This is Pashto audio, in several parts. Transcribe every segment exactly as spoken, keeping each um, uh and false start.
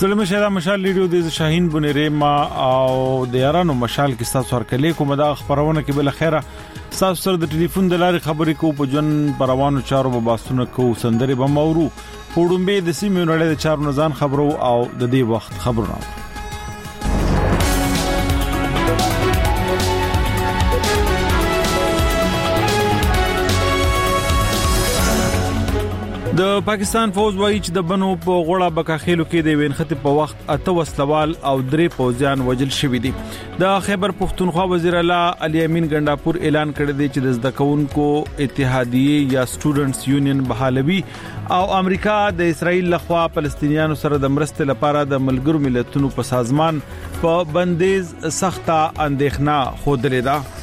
سلام شه دا مشال ریډیو د شاهین بنيرما او د یارانو مشال کې تاسو هر کله کوم دا خبرونه کې بل خیره تاسو سره د ټلیفون د لارې خبرې کو په جون پروانو چارو باسونه کو سندري بمورو پوډمبه د سیمې نړۍ د چارو نزان خبرو او د دې وخت خبرونه د پاکستان فوج وایي چې د بنو په غوړه بکاخېلو کې د وینخت په وخت اته وسلوال او درې پوځیان وجل شوي دي د خیبر پختونخوا وزیر اعلی علي امین ګنداپور اعلان کړی دی چې د زدکونکو اتحادیه یا سټوډنټس یونین بحالوي او امریکا د اسرایل لخوا فلسطینیانو سره د مرستې لپاره د ملګرو ملتونو په سازمان په بندیز سخته اندېښنه خوده ده.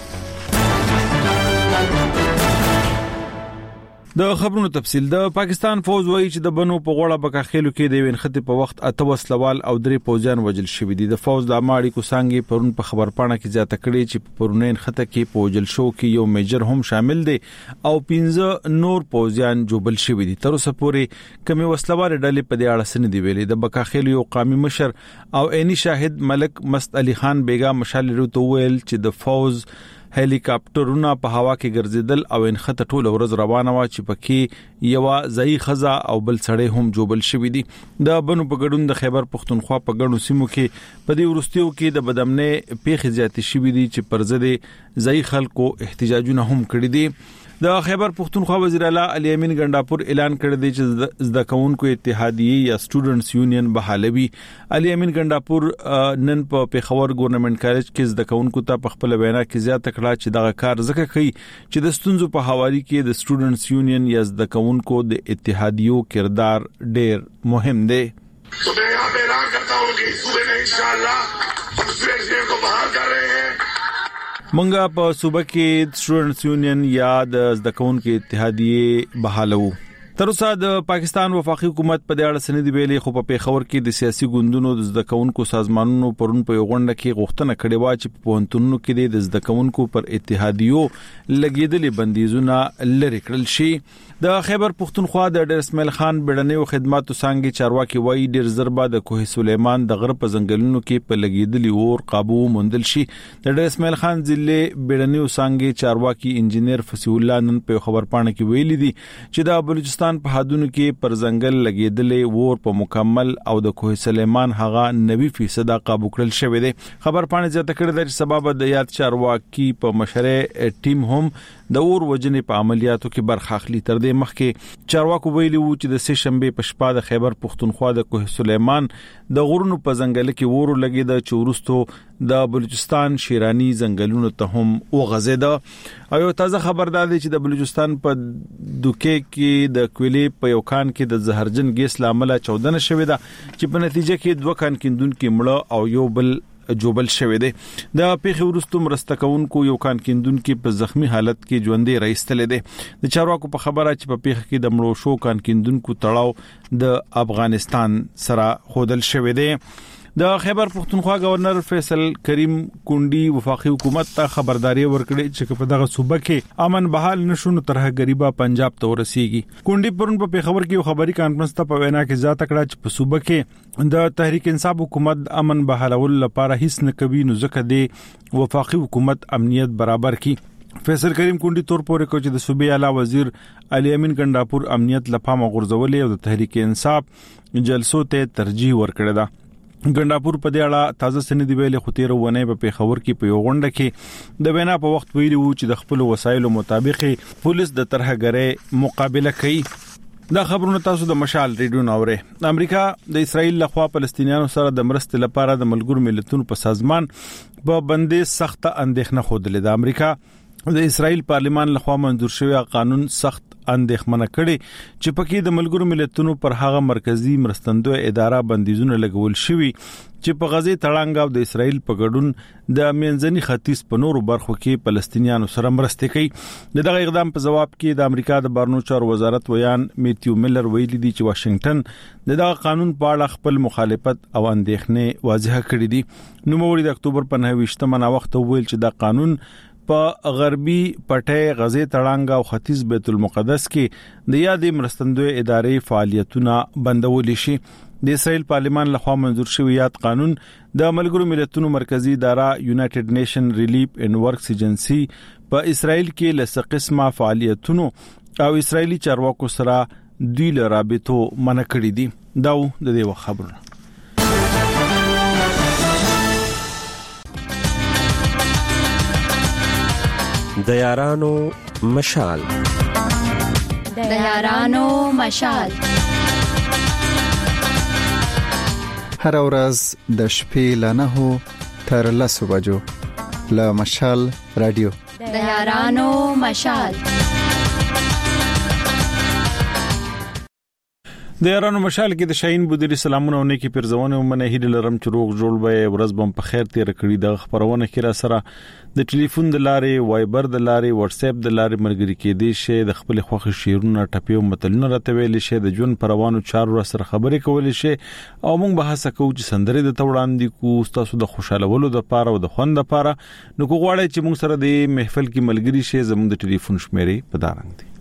د خبرونو تفصیل د پاکستان فوج وایي چې د بنو په غوړه بکاخېلو کې د وینخت په وخت اته وسلوال او درې پوځیان وجل شوي دي. د فوج د اماړي کو څنګه پرون په خبرپاڼه کې زیاته کړې چې پرونین خطه کې پوجل شو کې یو میجر هم شامل دي او پنځه نور پوځیان جوبل شوي دي. تر اوسه پورې کمی وسلوال ډلې په دې اړه سن دی ویلي. د بکاخېلو یو قومي مشر او عیني شاهد ملک مست علي خان بیگا مشال ورته ویل چې د فوج هلیکاپټرونه په هوا کې ګرځیدل او انخته ټول ورځ روانه و چې پکې یو ځای خزا او بل سړی هم جوبل شوی دي. د بنو په ګډون د خیبر پختونخوا په ګڼو سیمو کې په دې ورستیو کې د بدامنې پیښې زیاتې شوې دي چې پرځدي ځای خلکو احتجاجونه هم کړی دي. د خیبر پختونخوا وزیر اعلی علي امین ګنداپور اعلان کړی دی چې زدکونکو اتحادیه یا سټوډنټس یونین بحالوي. علي امین ګنداپور نن په پیښور ګورنمنت کالج کې زدکونکو ته په خپل وینا کې زیاته کړه چې دغه کار ځکه کوي چې د ستونزو په حواله کې د سټوډنټس یونین یا زدکونکو د اتحادیو کردار ډېر مهم دی. تو میں یہاں پہ اعلان کرتا ہوں کہ اس صوبے میں انشاءاللہ ہم اسٹوڈنٹس کو بحال کر رہے ہیں. منګه په صوبه کې سټوډنټس یونین یا د زدکونکو اتحادیه بحالو. تر اوسه د پاکستان وفاقي حکومت په دې اړه سندې ویلي خو په پیښور کې د سیاسي ګوندونو د زدکونکو سازمانونو پرون په غونډه کې غوښتنه کړې و چې په پونتونو کې د زدکونکو پر اتحادیو لګیدلې بندیزونه لری کړل شي. د خیبر پختونخوا د ډیر اسماعیل خان بیړنیو خدماتو څنګه چارواکي وایي ډیر زربا د کوه سلیمان د غرب زنګلونو کې په لګیدلې اور قابو موندل شي. د ډیر اسماعیل خان ضلع بیړنیو څنګه چارواکي انجنیر فصیح الله نن په خبرپاڼه کې ویلي دي چې د بلوچستان په حدودو کې پر زنګل لګیدلې اور په مکمل او د کوه سلیمان هغه نوي فیصد قابو کړل شوی دی. خبرپاڼه زیاته کړې ده چې سبب د یاد چارواکي په مشره ټیم هم د اور وجنې په عملیاتو کې برخه اخلي. تر دې مخکې چارواکو ویلي وو چې د سه شنبه په شپه د خیبر پختونخوا د کوه سلیمان د غرونو په ځنګل کې اور لګیدا چې ورستو د بلوچستان شیرانی ځنګلونو ته هم وغځیدا. او تازه خبردار دي چې د بلوچستان په دوکې کې د کویلې په یو کان کې د زهرجن ګیس لامل چودنه شوې ده چې په نتیجه کې دوه کان کیندونکو مړه او یو بل جوبل شوی دی. د پیښې ورستو مرستکونکو یو کان کیندونکو په زخمی حالت کې ژوندې راځتل دي. د چارواکو په خبره چې په پیښه کې د مړو شو کان کیندونکو تړاو د افغانستان سره خودل شوی دی. د خیبر پختونخوا گورنر فیصل کریم کونډي وفاقي حکومت ته خبرداري ورکړي چې په دغه صوبه کې امن بحال نشونه ترغه غریبا پنجاب ته ورسیږي. کونډي پرون په پیښور کې یو خبري کانفرنس ته په وینا کې ځات کړه چې په صوبه کې د تحریک انصاف حکومت امن بحالول لپاره هیڅ نه کوي نو ځکه د وفاقي حکومت امنیت برابر کړي. فیصل کریم کونډي تور پورې کوي چې د صوبې اعلی وزیر علي امین ګنداپور امنیت لپاره غورځولې او د تحریک انصاف جلسو ته ترجیح ورکړه ده. ګنداپور په دې اړه تازه سندې ویلي خو تیر ونه په پیښور کې په یو غونډه کې د وینا په وخت ویلي وو چې د خپل وسایلو مطابق پولیس د ترهګرۍ مقابله کوي. دا خبرونه تاسو د مشال ریډیو ناوره. امریکا د اسرایل لخوا فلسطینیانو سره د مرستې لپاره د ملګرو ملتونو په سازمان په بندیز سخته اندېښنه خوده. د امریکا د اسرایل پارلمان لخوا منظور شوی قانون سخت اندېښمنه کړي چې پکې د ملګرو ملتونو پر هغه مرکزی مرستندوی اداره بندیزونه لګول شوی چې په غزه تړانګ او د اسرایل په ګډون د منځني ختیځ په نورو برخو کې فلسطینیانو سره مرسته کوي. دغه اقدام په جواب کې د امریکا د بهرنیو چارو وزارت ویان میتیو میلر ویلي دی چې واشنگټن دغه قانون په اړه خپل مخالفت او اندېښنې واضح کړې دي. نو موري د اکتوبر په نهه ویشتمه وخت ویل چې دا قانون په غربي پټه غزه تړانګ او ختیځ بیت المقدس کې د یادې مرستندوی ادارې فعالیتونه بندول شي. د اسرائیل پارلمان لخوا منزور شوی یاد قانون د ملګرو ملتونو مرکزی اداره یونایټډ نیشن ریلیف اینڈ ورکس ایجنسی په اسرائیل کې لسه قسمه فعالیتونو او اسرائیلی چارواکو سره دوی له رابطو منع کړی دي. دا د دې خبرونه د یارانو مشال د یارانو مشال هر ورځ د شپې له نهو تر لسو بجو له مشال رادیو د یارانو مشال د یارانو مشال کې د شاهین بودری سلامونه او نیکی پرځونه ومنه هیله لرم چې روغ جوړ به ورځ بم په خیر تیر کړی. د خبرونه کې را سره د ټلیفون د لارې وایبر د لارې واتس اپ د لارې مرګري کې دي شه د خپل خوخي شیرونه ټپیو متلونه راته ویل شه د جون پروانو چارو سره خبرې کول شي او موږ به هڅه کوو چې سندري د توړاندې کو تاسو د خوشاله ولو د پاره او د خوند د پاره نو کو غواړی چې موږ سره د محفل کې ملګری شي زموږ د ټلیفون شمیرې په دارنګ دي.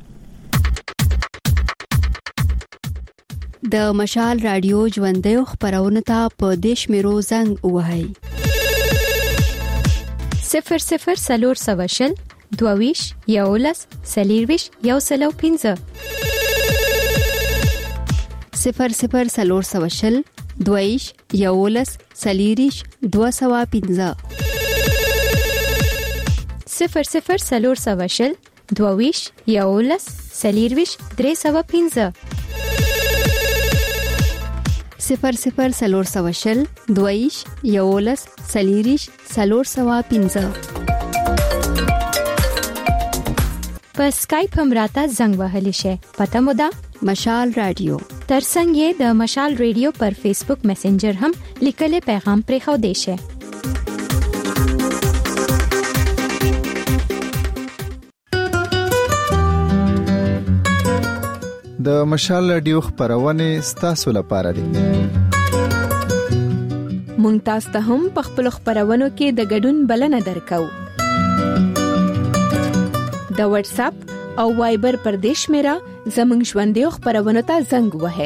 د مشال رادیو ژوندې خبرونه ته په دیش میرو زنګ وهاي صفر صفر سلور سواشل دوویش یولس سلیرویش یو سلو پینزه صفر صفر سلور سواشل دوویش یولس سلیریش دو سوا پینزه صفر صفر سلور سواشل دوویش یولس سلیرویش درې سوا پینزه صفر صفر سلور سواشل دویش یولس سلیریش سلور سوا پینزه په اسکایپ هم راته زنګ وهلی شي. پته مو ده مشال رادیو ترڅنګ یې د مشال رادیو پر فیسبوک میسنجر هم لیکلي پیغام پرې خو دی شي. د مشال رادیو خبرونه ستاسو لپاره دي. مونږ تاسو ته هم په خپل خبرونو کې د ګډون بلنه درکو. د واتس اپ او وایبر پر دیش میرا زمنګ ژوندې خبرونه ته زنګ وهه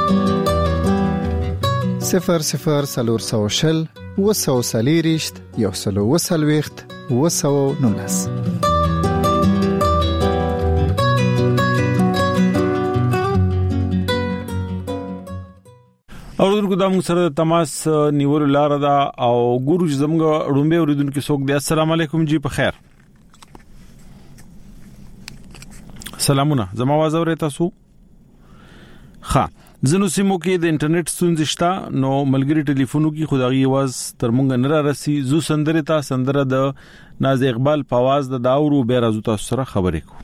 صفر صفر سلور سواشل وسو سلیریشت یو سلو وسلويخت وسو نونس. اوردونکو د موږ سره تماس نیول لار ده او ګورو چې زموږ رومبه اوریدونکو څوک دی. السلام علیکم جی په خیر. سلامونه زما आवाज اورئ تاسو؟ ها زنو سیمو کې د انټرنیټ ستونزې شته نو ملګری ټلیفونو کې خدایي आवाज تر مونږ نه را رسي. زو سندره تا سندره د ناز اقبال په आवाज د داورو به راځو تاسو سره خبرې کو.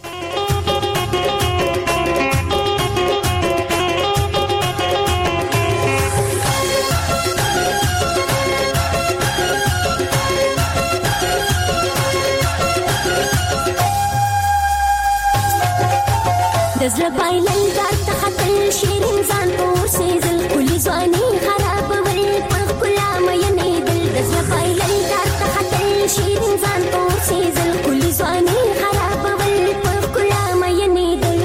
دزله بایلل دار تخطل شیرین ځان پور سیزل کلی ځواني خراب ول په کلا مې نه دل دزله بایلل دار تخطل شیرین ځان پور سیزل کلی ځواني خراب ول په کلا مې نه دل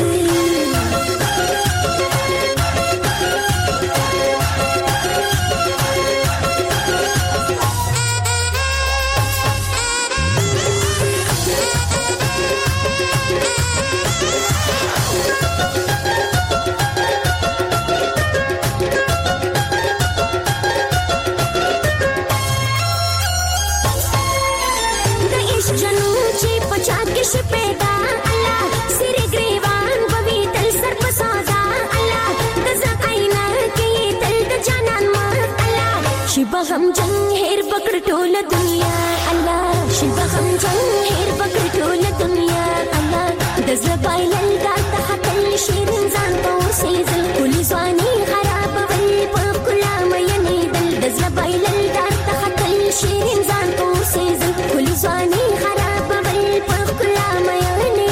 بغم جنگ هیر پکڑ ټول دنیا الله شي بغم جنگ هیر پکڑ ټول دنیا الله د زبایل دا تحتل شیرین ځان په سیزل کلی ځواني خراب ول په کلا مې نه دل د زبایل دا تحتل شیرین ځان په سیزل کلی ځواني خراب ول په کلا مې نه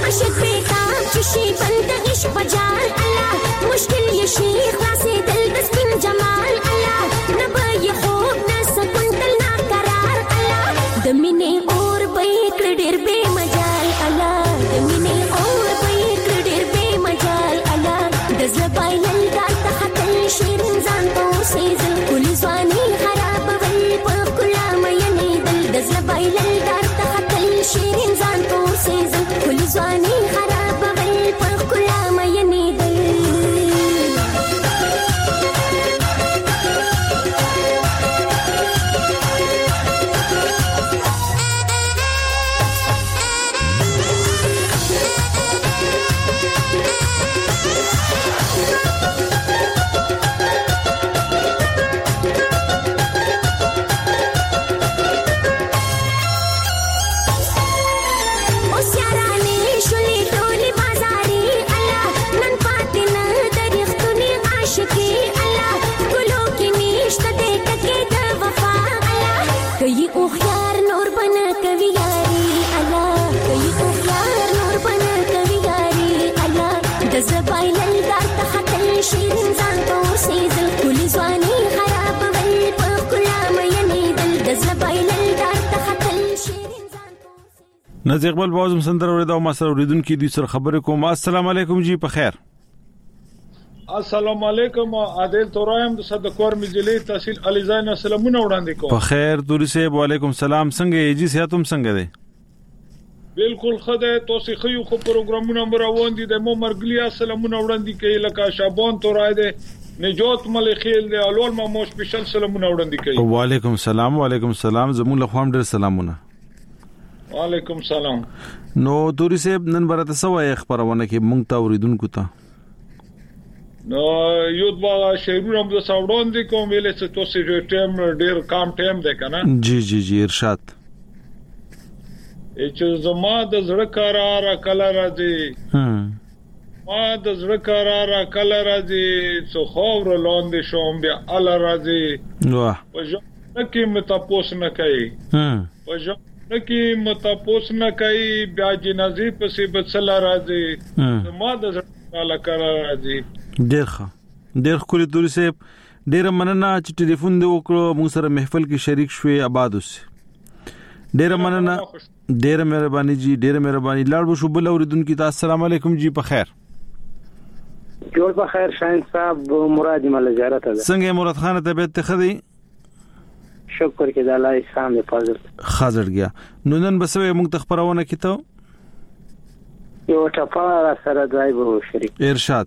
عاشق بیتاب چشی بند عشق بجال الله مشکل یشی خلاصی دل بسپین جمال الله نبای خوب نسکن تل ناقرار الله دمینه اور بیکر دیر بے مجال الله دمینه اور بیکر دیر بے مجال الله دزل بایل دال تحتل شیرین زان پور سیزل کلی زوانی خراب ول پا کلا مینی دل دزل بایل دال تحتل شیرین زان پور سیزل کلی زوانی خراب ول پا کلا مینی دل نز اقبال بازم سندر اوریدا او مسره اوریدونکو دي سره خبرې کوم. السلام علیکم جی په خیر. السلام علیکم عادل تورایم د صدقور مجلې تحصیل علیزاین سلامونه وړاندې کوم. په خیر توري صاحب وعلیکم سلام. څنګه یې جی سیاتم څنګه دی؟ بالکل خدای توسي خيو خو پروګرامونه مروان دي د مو مرګلیا سلامونه وړاندې کوي لکه شابان تورای دی نجات ملخیل دی اولول ما مو سپیشل سلامونه وړاندې کوي. وعلیکم السلام وعلیکم السلام زمون له خوام ډیر سلامونه. وعلیکم سلام. نو توري صاحب نن برته سوې خبرونه کې مونږ ته اوریدونکو ته نو یو دوا شهرونه د ساوډون دي کوم ویلې چې توسي ټیم ډیر کام ټیم دی کنه. جی جی جی ارشاد. چې زما د زړه قرار کله راځي هم ما د زړه قرار کله راځي څو خور لاندې شوم بیا ال راځي واه وجه کې متپوس نه کوي هم وجه کې متپوس نه کوي بیا جنازي پسې بچل راځي ما د زړه قرار راځي. ډیر ښه ډیر خولي توري صاحب ډیر مننه چې ټلیفون دی وکړو موږ سره محفل کې شریک شوي آباد اوسه. ډیر مننه ډیر مهرباني جی ډیر مهرباني لاړو شو بل اوریدونکو ته السلام علیکم جی په خیر. جوړ په خیر شاهین صاحب مراد مل زیارت ده. څنګه مراد خان طبيعت ته خدي؟ شکر کې د الله احسان دی فضل. خاطر گیا نو نن بسوي موږ تخبرونه کیته یو ټپه سره درایو شریک ارشاد.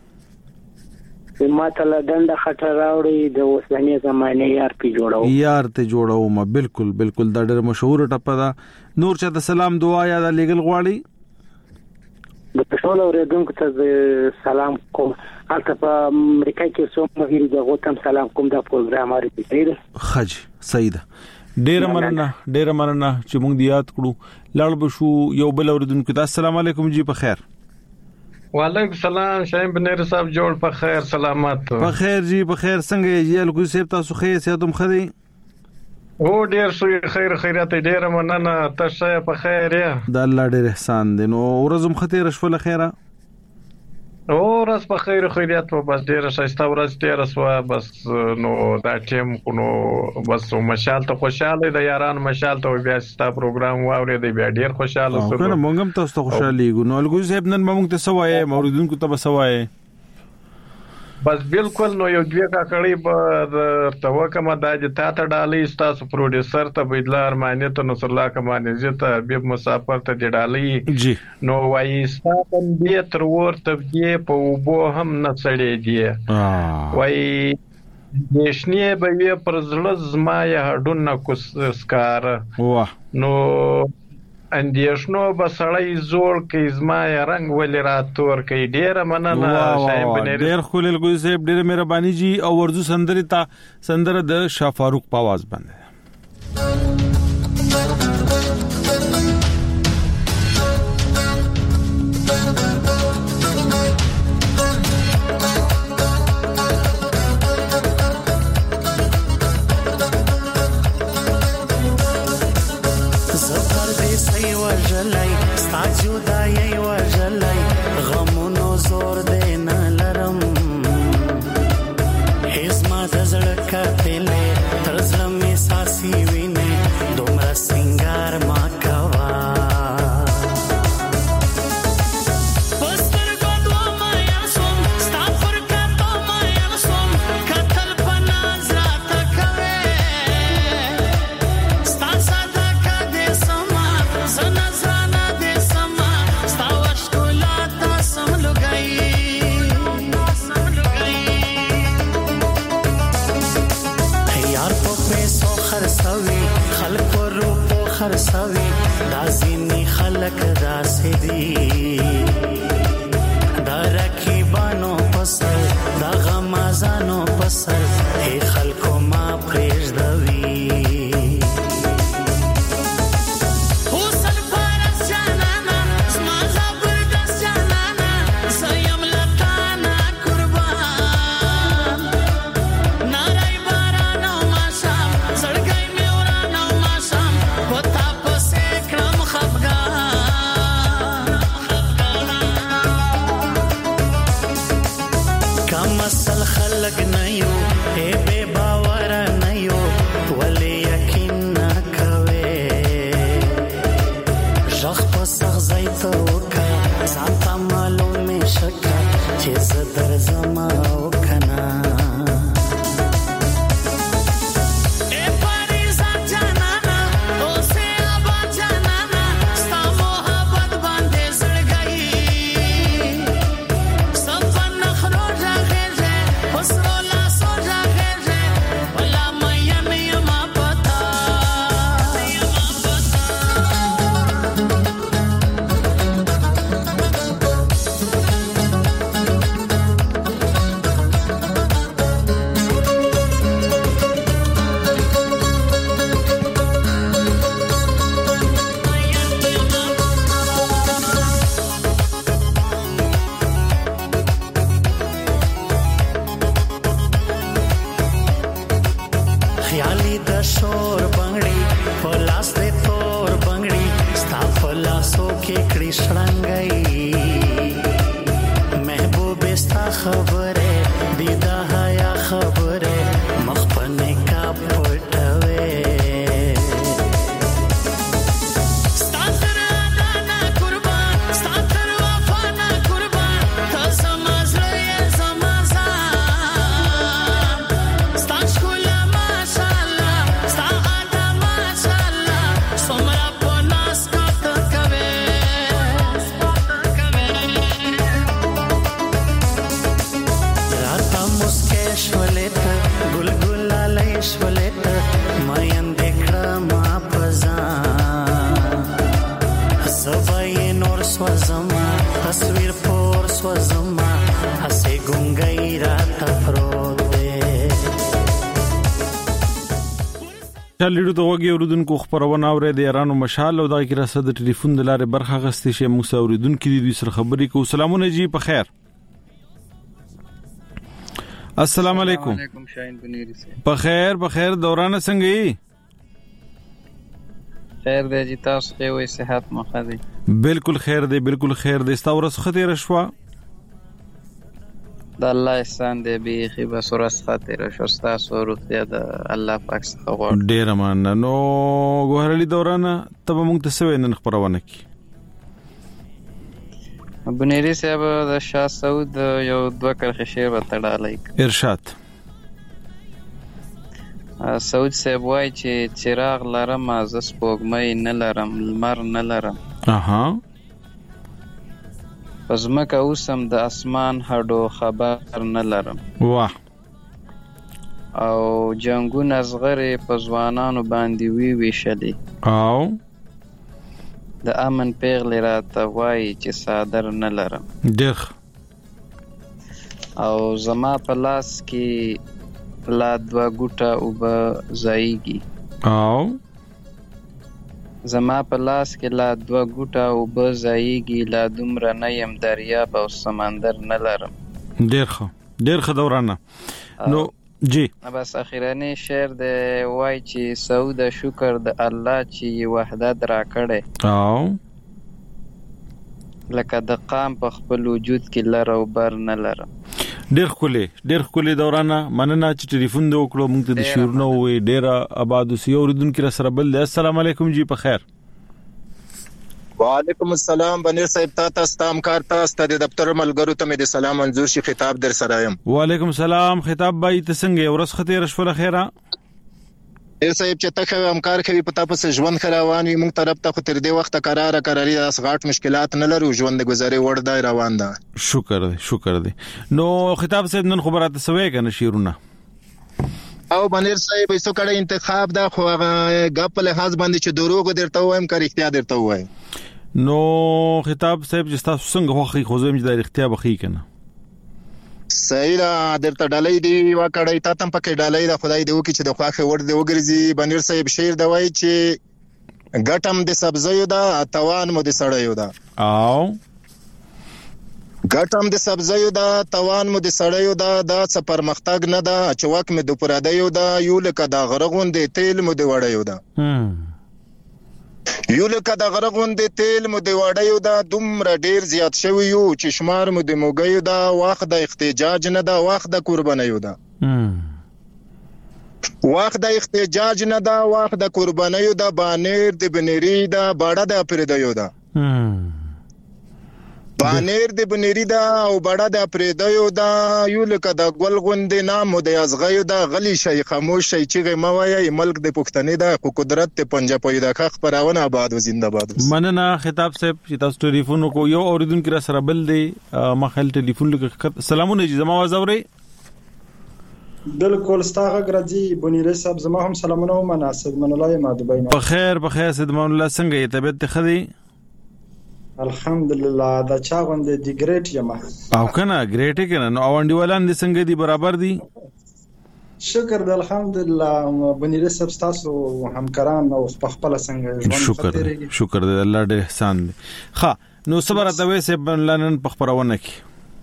ما ته لدنده خټه راوړي د اوسنۍ زمانه یار پی جوړاو یار ته جوړاو ما بالکل بالکل دا ډېر مشهور ټپه ده. نور چا د سلام دعا یا د لګل غواړي د ټول اوریدونکو ته سلام کوم. البته په امریکا کې څو مهیر د غوتم سلام کوم د پروګرام اړ دي خج سیده. ډېر مننه ډېر مننه چې موږ دی یاد کړو. لاړ بشو یو بل اوریدونکو ته السلام علیکم جی په خیر. وعلیکم سلام شایم بنیر صاحب جوړ په خیر سلامات. په خیر جی په خیر څنګه یې الګو صاحب تاسو خیر سیادم خدي او ډیر سوی خیر خیرات ډیر مننه تاسو په خیر یا د الله ډیر احسان دي. نو ورځم خطر شول خیره او ورځ په خیر خیرات و بس ډیر شایسته ورځ ډیر سوا بس نو دا ټیم نو بس مشال ته خوشاله د یاران مشال ته بیا ستا پروګرام واوري دی بیا ډیر خوشاله سو کنه مونږ هم تاسو ته خوشالي ګو. نو الګو صاحب نن مونږ ته سوای موریدونکو ته بسوای بس بالکل نو یو دوه کا کړي به توکمه د تا ته ډالۍ تاسو پروډوسر ته بدلار معنی ته نصر الله کمانه زته به مسافر ته ډالۍ جی نو وای ستاسو به تر ورته دی په وبو هم نڅړې دی وای نشنی به وی پر زړه زما یا هډونه کوس سکار واه نو اندیشنو بسړی زوړ کې زما رنگ ولې راتور کې ډیر مننه شایم بنیر. ډیر خلل ګوي صاحب ډیر مهرباني جی او ورزو سندري تا سندره د شاه فاروق په आवाज باندې. زفر دې سي وجلای ستا جدای یازینی خلق داسې دي دا رقیبانو پسر دا غمازانو پسر ای خلکو ما پرېږدوي لیډو د وګي اوردونکو خبرونه اوري د ایرانو مشال او دغه کې راسره د ټلیفون د لارې برخه غستې شي موږ اوریدونکو دي دوی سره خبرې کوو. سلامونه جی په خیر. السلام علیکم. وعلیکم شاهین بنيري سي په خیر په خیر دورانه څنګه یې؟ خیر دی جی تاسو ته وي صحت مخه دی؟ بالکل خیر دی بالکل خیر دی. تاسو ورځ خطر شوا د الله احسان دی به خي بس ورځ خاطر شو تاسو روغتیا د الله پاک څخه غواړم. ډیر مننه. نو ګوهرلی دورانه ته موږ ته څه وینن خبرونه کی بنيري صاحب د شاه سعود یو دوه کرخه شعر وتړالای ارشاد. سعود صاحب وای چې چراغ لرم از سپوږمۍ نه لرم لمر نه لرم اها پزماکه اوسم د اسمان هډو خبر نه لرم واه او جنگونه زغره په ځوانانو باندې وی ویشلې او د امن پیغلې راته وای چې صادر نه لرم دغ او زما په لاس کې لا دوا ګوټه او به زایږي او زما په لاس کې لا دوا ګوټه او به زایږي لا دومره نه يم دریاب او سمندر نه لرم. ډېر ښه ډېر ښه دورانه. نو جی بس اخیرانی شعر د وای چې سعود شکر د الله چې وحدت را کړي او لکه د قام په خپل وجود کې لر او بر نه لرم. ډېر خولي ډېر خولي دورانه مننه چې ټلیفون دې وکړو موږ ته د شعرونو وې ډېر آباد اوسې اوریدونکو سره بل دی. السلام علیکم جی په خیر. وعلیکم السلام بنیر صاحب تاسو ستام کار تاسو د دفتر ملګرو ته مې د سلام منظور شي خطاب در سره یم. وعلیکم السلام خطاب بای ته څنګه ورس خطر شفله خیره ډیر صاحب چې تاسو همکار کوي په تاسو ژوند خروان وي موږ طرف ته خو تر دې وخت قرار قراري اس غاټ مشکلات نه لرو ژوند د گزارې وړ دی روان ده. شکر دی شکر دی. نو خطاب صاحب نن خبرات سوي کنه شیرونه او بنیر صاحب ایسو کړه انتخاب دا خو هغه غپ له خاص باندې چې دروغ درته وایم که اختیار درته وایم نو خطاب صاحب چې تاسو څنګه خوخي خو زم چې د اختیار بخي کنه صحیح دا درته ډالۍ دی وکړی تا تم پکې ډالۍ دا خدای دی وکي چې د خواخه ور دی وګرځي بنیر صاحب شعر دی وای چې ګټم د سبزیو دا توان مو د سړیو دا او ګټم د سبزیو دا توان مو د سړیو دا دا څه پرمختګ نه دا چې وک مې د پرادیو دا یو لکه دا غرغون دی تیل مو د وړیو دا یو لکه دا غرغون دی تیل مو د وړیو دا دومره ډیر زیات شوی یو چې شمار مو د موګیو دا وخت د احتجاج نه دا وخت د قربانیو دا وخت د احتجاج نه دا وخت د قربانیو دا بانیر د بنری دا باړه د پردیو دا بانیر د بنری دا او باړه د پردیو دا یو لکه د ګل غوندې نام د ازغیو دا غلی شي خاموش شي چې موایي ملک د پښتنې دا خو قدرت ته پنجاب پیدا کا خبرونه آباد و زنده باد مننه خطاب صاحب چې تاسو ټلیفون کو یو اوریدونکو را سره بل دی مخال ټلیفون لکه سلامونه جزما وزوري بالکل ستاغه ګرځي بنیره صاحب زما هم سلامونه مناسب من الله ما دبي په خیر په خیر سید من الله څنګه یې طبيعت خدي الحمدلله دا چا غوندې دی ګریټ یم او کنه ګریټ کنه نو اونډي ولان دي څنګه دي برابر دي شکر د الحمدلله بنیره صاحب تاسو همکاران او خپل څنګه ژوند شکر شکر د الله ډېر احسان دي ښه نو صبر اتوي سه بنلانن په خبرونه کی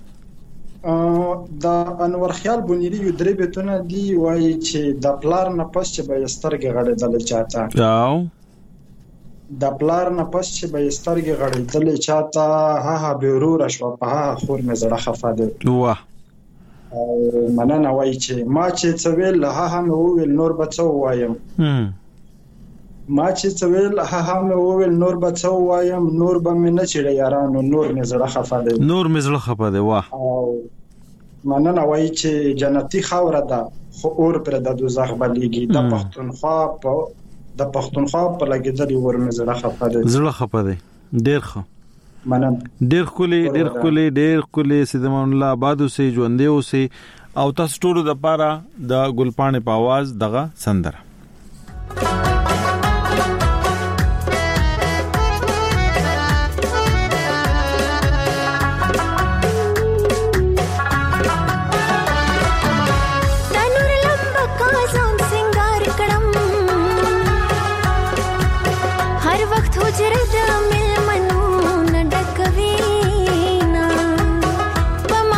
دا انور خیال بنيري یو درې بیتونه دی وایي چې د پلار نه پس چې به سترګې غړېدل چاته او د پلار نه پس چې به سترګې غړېدل چاته ها ها به ورور شو په ها خور مې زړه خفه ده واه مننه وایي چې ما چې څویل ها ها مې وویل نور به څه وایم ما چې څویل ها ها مې وویل نور به څه وایم نور به مې نه چړې یارانو نور مې زړه خفه ده نور مې زړه خفه ده واه مننه وایي چې جنتی خاوره ده خو اور پر د دوزخ بلیږي د پښتونخوا په د پښتونخوا په لګیدلې ور مې زړه خفه ده زړه خفه ده ډېر ښه مننه ډېر کلی ډېر کلی ډېر کلی سیدمان الله آبادو سي ژوندې اوسې او تاسو ټول د پاره د ګلپانې په आवाज دغه سندره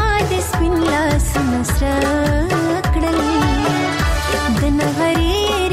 سکړلې د نغری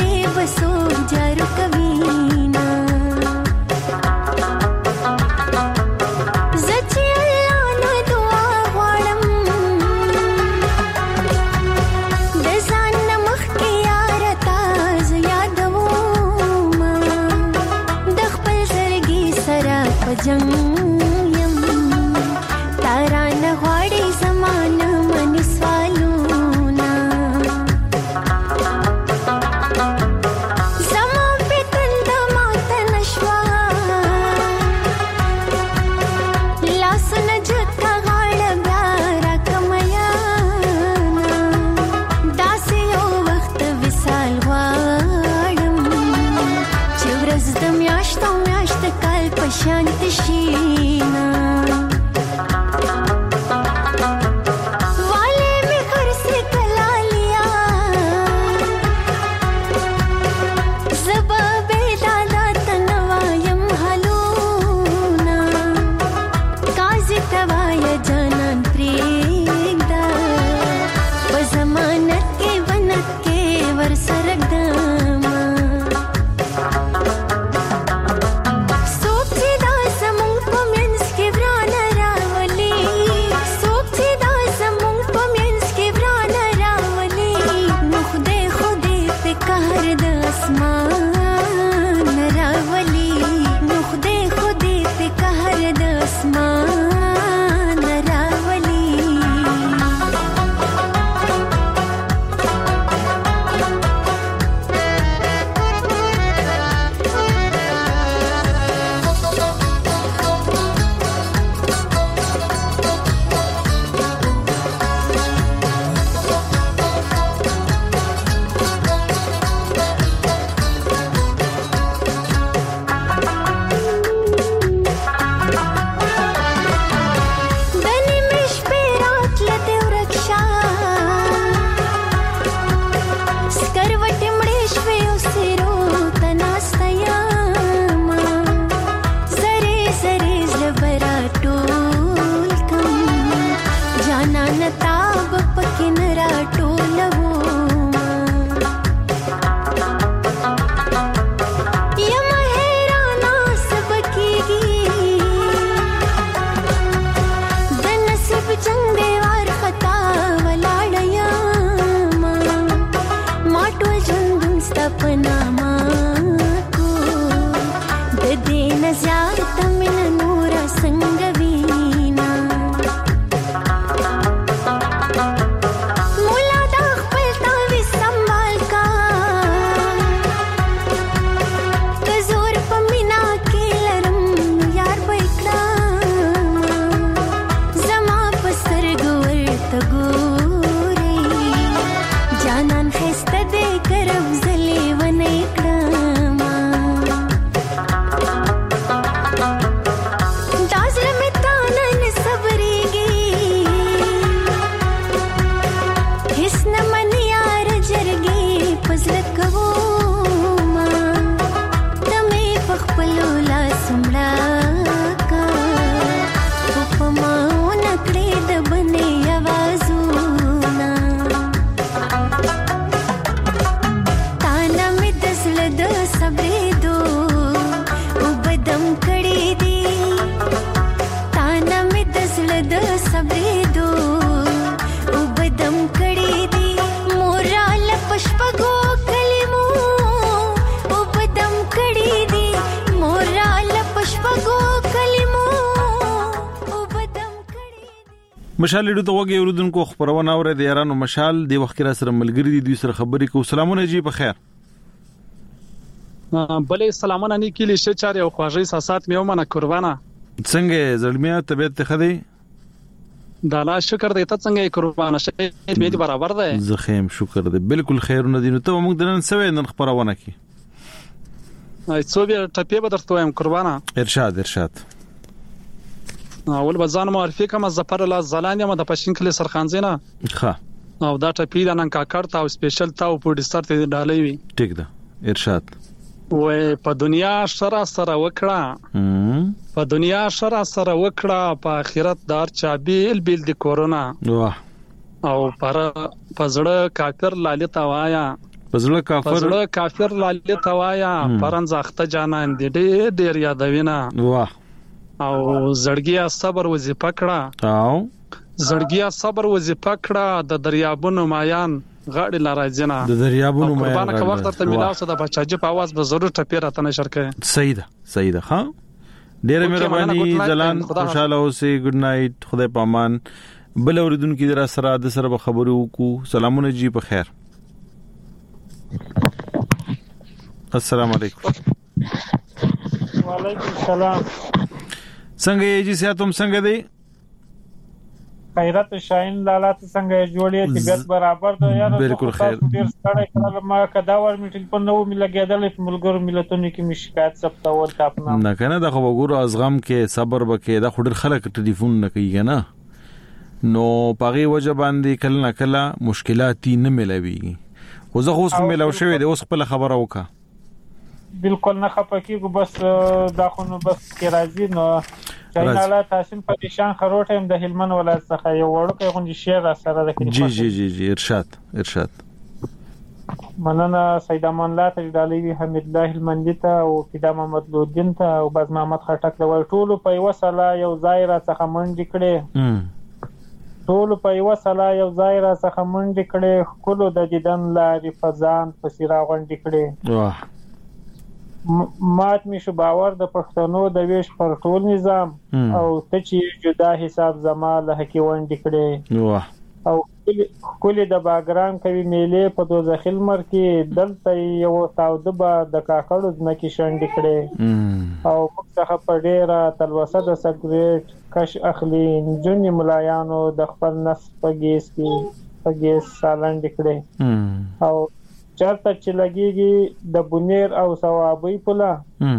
مشال ډیرو ته وګي اوردونکو خبرونه اوره د یارانو مشال د وخت را سره ملګری دي دوی سره خبرې کو. سلامونه جی په خیر. بلې سلامونه نه کلی شه چاري او خواږی ساسات میو منه قربانه. څنګه زړمیا طبيعت ته خدي؟ دا لا شکر دې ته څنګه قربانه شه دې برابر ده. زه خیم شکر دې بالکل خیرونه دي. نو ته موږ دنن سوي نن خبرونه کی. ای څو بیا ټپې به درته وایم قربانه. ارشاد ارشاد. اول بزان معرفي کوم ظفر الله زلانی ما د پښین کلی سرخانزینا. ښه. او دا ټپې د نن کاکړ ته او سپیشل ته او پروډوسر ته ډالې وي. ټیک ده. ارشاد. وې په دنیا شرع سره وکړه. په دنیا شرع سره وکړه په آخرت دار چا بیل بیل د کورونا. واه. او پر پزړه کافر لاله توایا. پزړه کافر پزړه کافر لاله توایا پرنځ اخته جانان دې ډېر ډېر یادوینا. واه. او زړګیا صبر وظیفه کړه. او زړګیا صبر وظیفه کړه د دریابونو مایان غاړي لارایځنه. د دریابونو مایان قربانه کا وخت ته ملاوسه د بچاجي په आवाज به ضرور ټپې راته نشر کړي. صحیح ده صحیح ده. ها ډېر مهرباني زلان خوشاله اوسې. ګډ نایټ خدای پامان. بل اوریدونکو در سره د سره خبرو کو. سلامونه جی په خیر. السلام علیکم. وعلیکم السلام. څنګه یې جی ساتم څنګه دی؟ خیرت شاین لاله څنګه جوړې طبيعت برابر ده یار. بالکل خیر. ډیر ستړی کړل ما کدا ور میټل په نو مل لګیدل په ملګرو ملتونو کې می شکایت ثبتول تاسو نه کنه دا خو وګورو ازغم کې صبر وکې دا خو ډیر خلک ټلیفون نه کوي کنه. نو پاغي وجه باندې کله نه کله مشکلات نه ملوي. خو زه خو اوس ملو شوې د اوس خپل خبره وکا. بالکل نه خپکیږي بس دا خو نو بس کې راځي نو چایناله تاسو په نشان خروټه هم د هلمند ولایت څخه یو وړوکی غونډه شیر سره د جی جی جی جی ارشاد ارشاد. مننه سید امان الله ته ډالوي حمید الله هلمندی ته او فدا محمد لودین ته او باز محمد خټک له ټولو په یو سلا یو ځای را څخه منډي کړي. ټولو په یو سلا یو ځای را څخه منډي کړي. خلکو د دیدن لارې فزان په سیرا غونډي کړي. واه. مات می شو باور د پښتنو د ویش پر ټول نظام او ته چې جدا حساب زما له حقي وندې کړي. واه. او کلی د باګرام کوي میلې په دوزخیل مر کې دلته یو تاوده با د کاکړو ځمکې شونډې کړي. او موږ څخه په ډیره تلوسه د سګریټ کش اخلي جنې ملایانو د خپل نس په ګیس کې په ګیس سالنډې کړي. او چرته چې لګيږي د بونیر او ثوابي پولا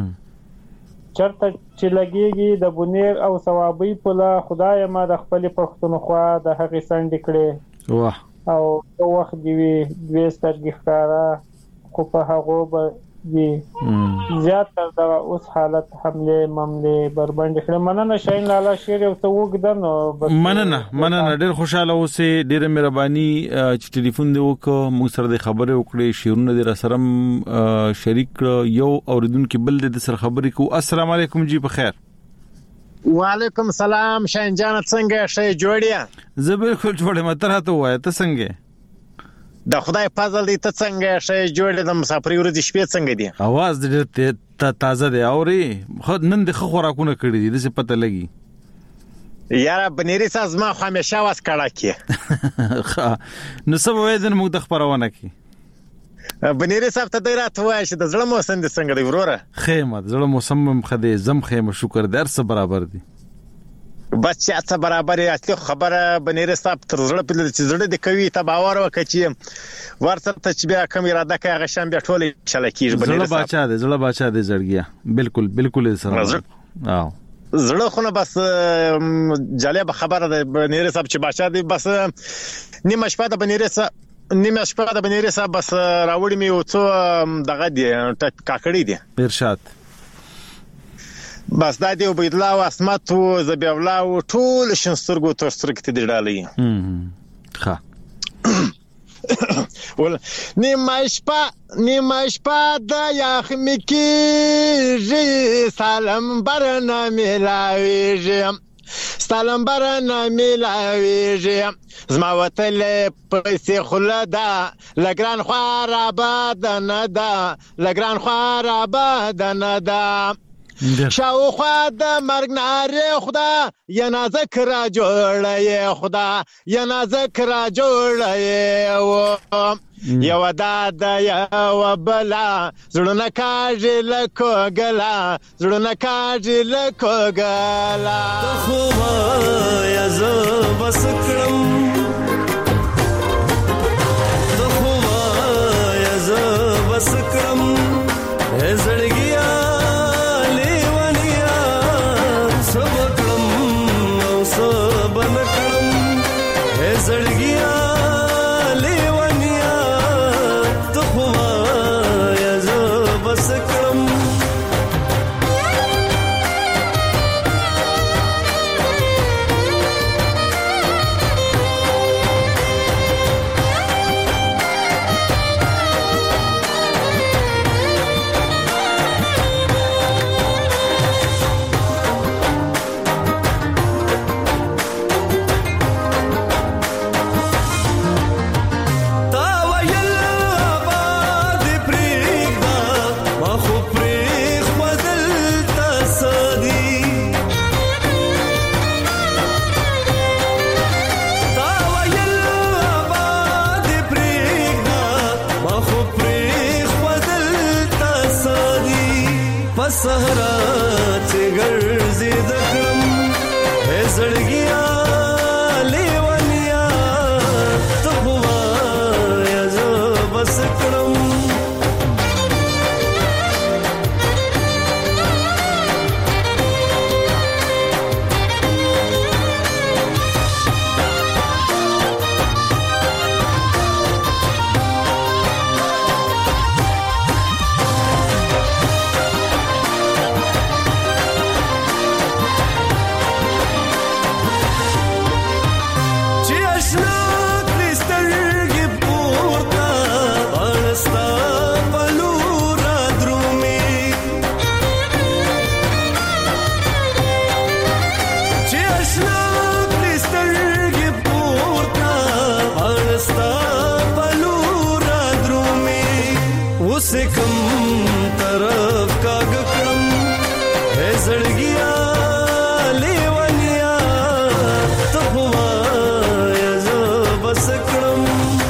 چرته چې لګيږي د بونیر او ثوابي پولا خدای ما د خپل پښتونخوا د هغې سند کړي. واه. او وخت دی وی دوی سترګې ښکارا خو په هغه به دی زیات تر دا اوس حالت حمله ممله بربند کړه. مننه شاین لاله شیر یو څو وګدنو بس مننه مننه ډېر خوشاله اوسې. ډېر مهرباني چې ټلیفون دی وکړه موږ سره د خبرې وکړې شیرونه دې را سره شریک یو اوریدونکو بل دې سره خبرې کو. السلام علیکم جی په خیر. وعلیکم السلام شاین جان څنګه شې جوړیا؟ زه بالکل جوړم. ماته راته وای ته څنګه؟ د خدای فضل دې ته څنګه شې جوړې د مسافرۍ ورځې شپې څنګه دي؟ आवाज دې ته تازه دی اوري خود نن د خوراکونه کړی دي د څه پته لګي. یاره بنيري ساز ما خو همیشه واس کړه کې نو سبا وېدن موږ د خبرونه کې بنيري صاحب ته ډیر اتوای چې د زړه موسم دې څنګه دی وروره؟ خیمه زړه موسم خدای زم خیمه شکر در سره برابر دي. بس چې اته برابر یې خبره بنيري صاحب تر زړه په چې زړه د کوي ته باور وکړي چې ورته چې بیا کوم اراده کوي هغه شان بیا ټول چلکیږي. بنيري صاحب زړه بچا دی زړه بچا دی زړګیا بالکل بالکل سره. او زړه خو نه بس جالب خبره ده بنيري صاحب چې بچا دی بس نیمه شپه د بنيري صاحب نیمه شپه د بنيري صاحب بس راوړی می او څو دغه دی کاکړی دی. ارشاد. بس دا دی عبید الله او اسمت او زبی الله او ټول شنسترګو تر سترګې ته دی ډالې. ښه. ول نیمه شپه نیمه شپه د یخ میکیږي سلام برنه ملاویږي سلام برنه ملاویږي زما وتل پیسې خلدا لګران خو را باد نه دا لګران خو را باد نه دا شاوخوا د مرګ نارې خدا یا نازک را جوړې خدا یا نازک را جوړې و یو داد یو بلا زړونه کاږي لکه ګلا زړونه کاږي لکه ګلا خو یا ز بس کړم سکرم زړګیا لیونیا سب کړم او سب نکړم زړګیا لیونیا ته خو یا زب سکرم सहरा चे गर्जी दकड़म है जड़गिया लेवनिया तो हुआ या जो बस कड़म से कम तरफ का गकड़म है जड़गिया लेवनिया तो हुआ या जो बस कड़म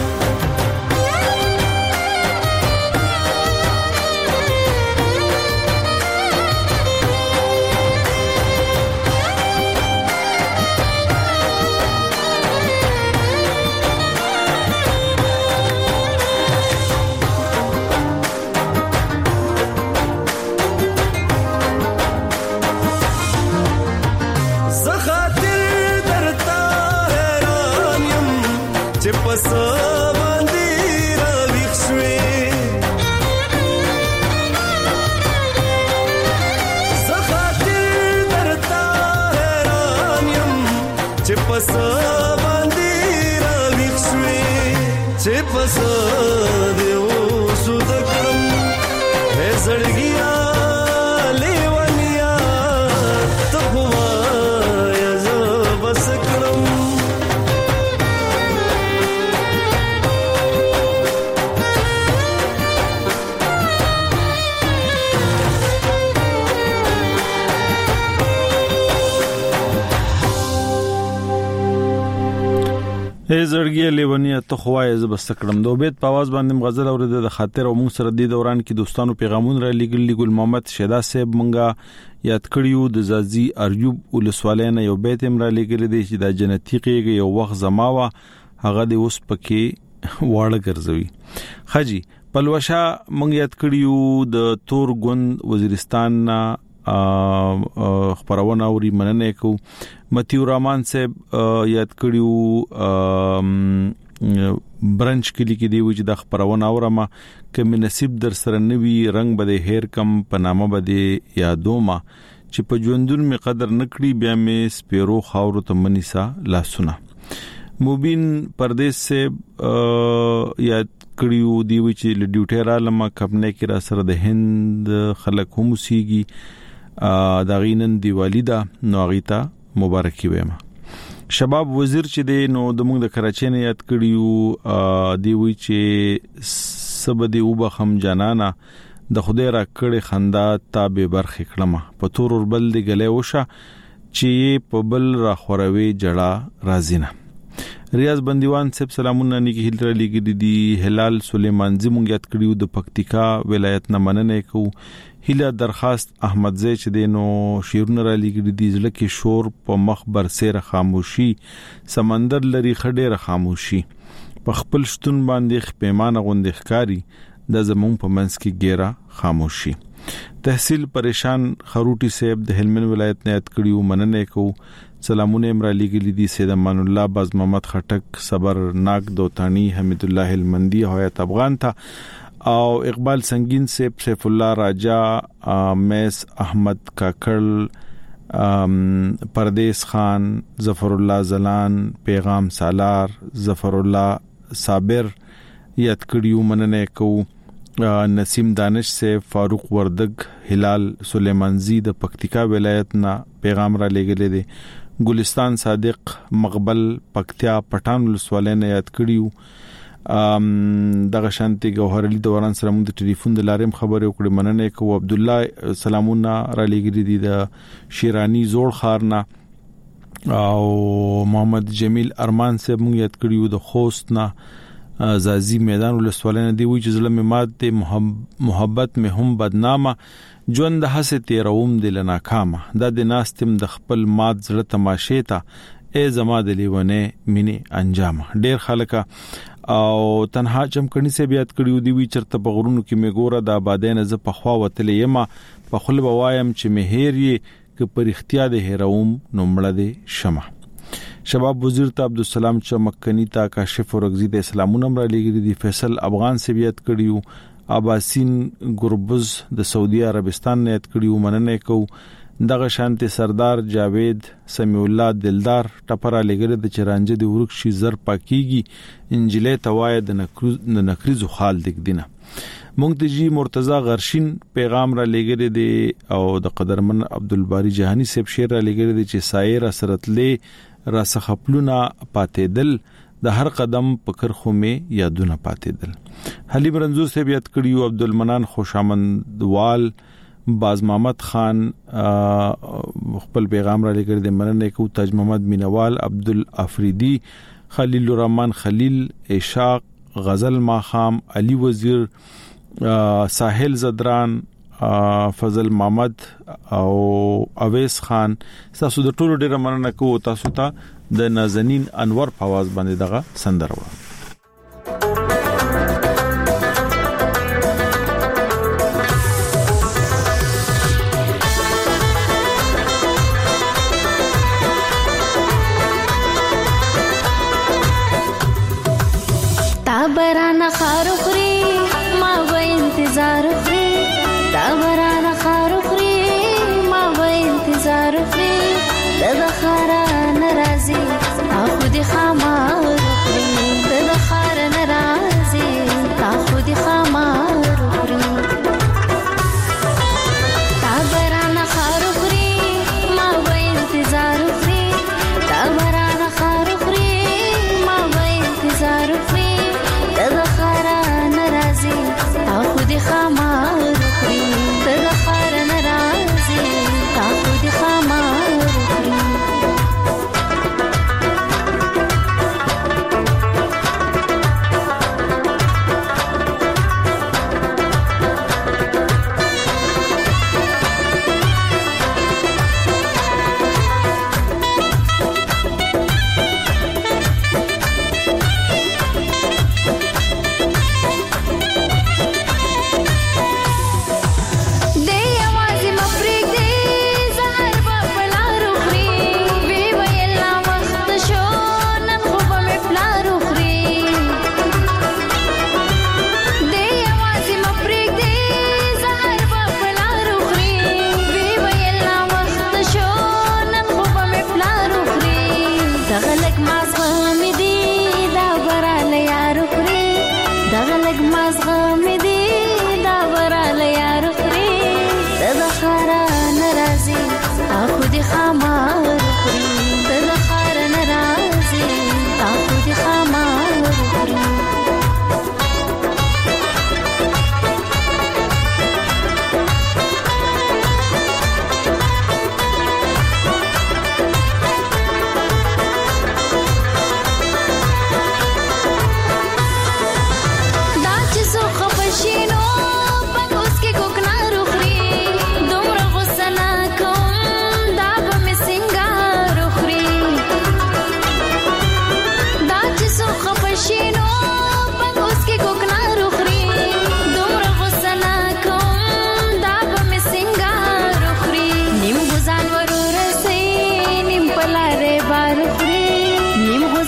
पस बांधी रविक्ष्वे सखातिर दरता हैरानियम चिपस बांधी रविक्ष्वे चिपस देव सुदक्रम है जड़गिया लेवनिया तो हुआ या जो बस करम ای زړګي لیونی ته خوای ز بس کړم دو بیت په आवाज باندې غزل اورید د خاطر او موږ سره د دوران کې دوستانو پیغامونه را لګل لګل محمد شیدا صاحب منګه یاد کړیو د زازي اریوب ولسوالین یو بیت امرا لګل دي چې د جنتی کې یو وخت زماوه هغه د اوس پکې واړه ګرځوي خجی پلوشا منګ یاد کړیو د تور ګوند وزیرستان خبرونه اوري مننه کو متیو رحمان صاحب یاد کړیو برنچ کلی کې دی چې د خبرونه اورما کمه نصیب در سره نوی رنگ بده هیر کم پنامه بده یادوما چې په ژوندون می قدر نکړي بیا می سپیرو خاورو ته منیسا لاسونه مبین پردیس سے یاد کړیو دی چې ل ډیوټی را لمه کپنه کې را سره د هند خلک هم سیږي دا غینن دیوالی دا نو غیتا مبارکي وایم شباب وزیر چې دی نو د موږ د کراچۍ نه یاد کړیو دی وی چې سب دی وبخم جانانا د خدای را کړې خندا ته به برخه کړم په تور بل دی غلې وشه چې په بل را خوروي جړه رازینه ریاض بندیوان صاحب سلامونه نیکی هیل را لګی دي هلال سلیمانزی مونږ یاد کړیو د پکتیکا ولایت نه مننه کو هیله درخواست احمد زی چې دینو شیرونه را لګی دي ځل کې شور په مخبر سره خاموشي سمندر لري خډه را خاموشي په خپل شتون باندې پیمانه غوندې ښکاری د زمون په منځ کې ګیره خاموشي تحصیل پریشان خروټي صاحب د هلمند ولایت نه یاد کړیو مننه کو سلامونه امر علی ګلی دي سید امان الله باز محمد خټک صبر ناک دوتانی حمید الله هلمندی هویت افغان تا او اقبال سنگین سیب سیف الله راجا میس احمد کاکړ پردیس خان ظفر الله زلان پیغام سالار ظفر الله صابر یاد کړیو مننه کو نسیم دانش سے فاروق وردگ هلال سلیمانزی د پکتیکا ولایت نا پیغام را لګلې دي ګلستان صادق مقبل پکتیا پټان ولسوالۍ نه یاد کړیو ام دغه شانتي گوهر علي دوران سره موږ د ټلیفون د لارم خبرې وکړې مننه کو عبد الله سلامونه را لګلې دي د شیرانی زوړ خارنا او محمد جمیل ارمان سے موږ یاد کړیو د خوست نه زازی میدان ولسوالۍ نه دی وی چې ظلم مات ته محبت مې هم بدنامه ژوند د حسه تیروم دل ناکامه د د ناستم د خپل مات زړه تماشې ته ای زما د لیونه مینه انجام ډیر خلک او تنها چمکني سه بیات کړیو دی وی چرته په غرونو کې میګوره د آبادین ز په خوا وتلې یما په خپل بوایم چې مهیر یې ک پر اختیار د هروم نومړه دی شمه شباب وزیر ته عبدالسلام چمکنی تا کاشف ورغزی د اسلامون امر علیګری دی فیصل افغان سے بیات کړیو اباسین ګربز د سعودي عربستان نه یاد کړیو مننه کو دغه شانته سردار جاوید سمیع الله دلدار ټپرا لګره د چرانجه د ورک شي زر پاکیږي انجله توای د نکروز د نکریزو خال دګ دینه مونږ ته مرتضی غرشین پیغام را لګره دی او د قدرمن عبدالباری جهانی سیب شیر را لګره دی چې سایر سرتلې را سخپلونا پاتېدل د هر قدم پکر خو مې یادونه پاتېدل حلیم رنزور سے بیات کړیو عبدالمنان خوشامندوال باز محمد خان خپل پیغام را لګر د مننه کو تاج محمد مینوال عبدالافریدی خلیل الرحمن خلیل اشاق غزل ماخام علی وزیر ساحل زدران فضل محمد او اویس خان تاسو د ټولو ډیره مننه کوم تاسو ته د نازنین انور په आवाज باندې دغه سندره و تابرانا خاروخري ما و انتظار خري تابرانا خاروخري ما و انتظار خري دغخرا ناراضي اخو دي خمار خري دغخرا ناراضي اخو دي خمار خري تابرانا خاروخري ما و انتظار خري تابرانا خاروخري ما و انتظار خري دغخرا ناراضي اخو دي خمار خري دغخرا ناراضي اخو دي خمار خري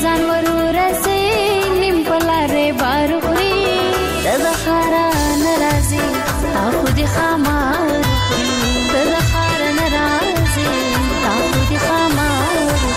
ځان ورور سي نیم پلاره باروري د زخرا ناراضي تا خود خمار د زخرا ناراضي تا خود خمار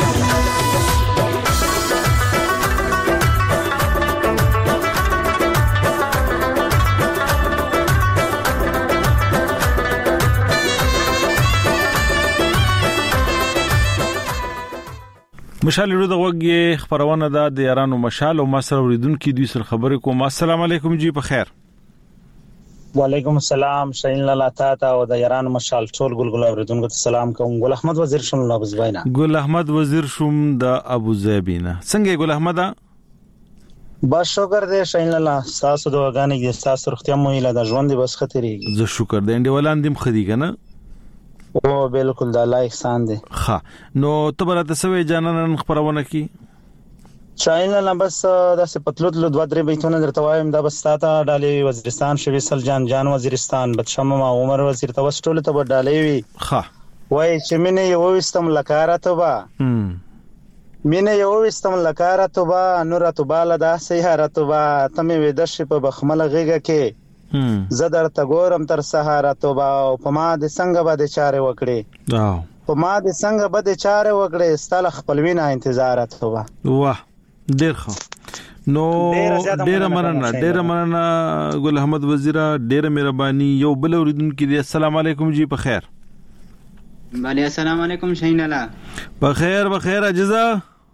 مشال ورو د وګي خبرونه ده د یارانو مشال او مسر اوریدونکو دوی سره خبرې کوم. السلام علیکم جی په خیر. وعلیکم السلام شاین لاله تا او د یارانو مشال ټول ګلګل اوریدونکو ته سلام کوم. ګل احمد وزیر شوم له ابوزبینا. ګل احمد وزیر شوم د ابوزبینا. څنګه ګل احمد؟ بس شکر دې شاین لاله تاسو د وګانې د تاسو رختیا مو اله د ژوند بس خطرېږي. زه شکر دې انډي ولاندې مخدي کنه. او بالکل د الله احسان دی. ښه نو ته برته سوي جانان خبرونه کی چاینه نه بس د سپتلوت لو دوه درې بیتونه درته وایم دا بس تاته ډالې وزیرستان شوی سل جان جان وزیرستان بدشمه ما عمر وزیر ته وسټول ته ډالې وی. ښه وای چې مینه یو وستم لکاره ته با مینه یو وستم لکاره ته با نور ته بالا د سیاره ته با تمه ودش په بخمل غیګه کې زدر تا ګورم تر سهار توبه او په ما د څنګه به چاره وکړي او په ما د څنګه به چاره وکړي ستل خپلوینه انتظار توبه. واه ډیر ښه نو ډیر مننه ډیر مننه ګل احمد وزیر ډیر مهرباني. یو بل اوریدونکو دی. السلام علیکم جی په خیر. وعلیکم السلام علیکم شاین الله په خیر په خیر اجازه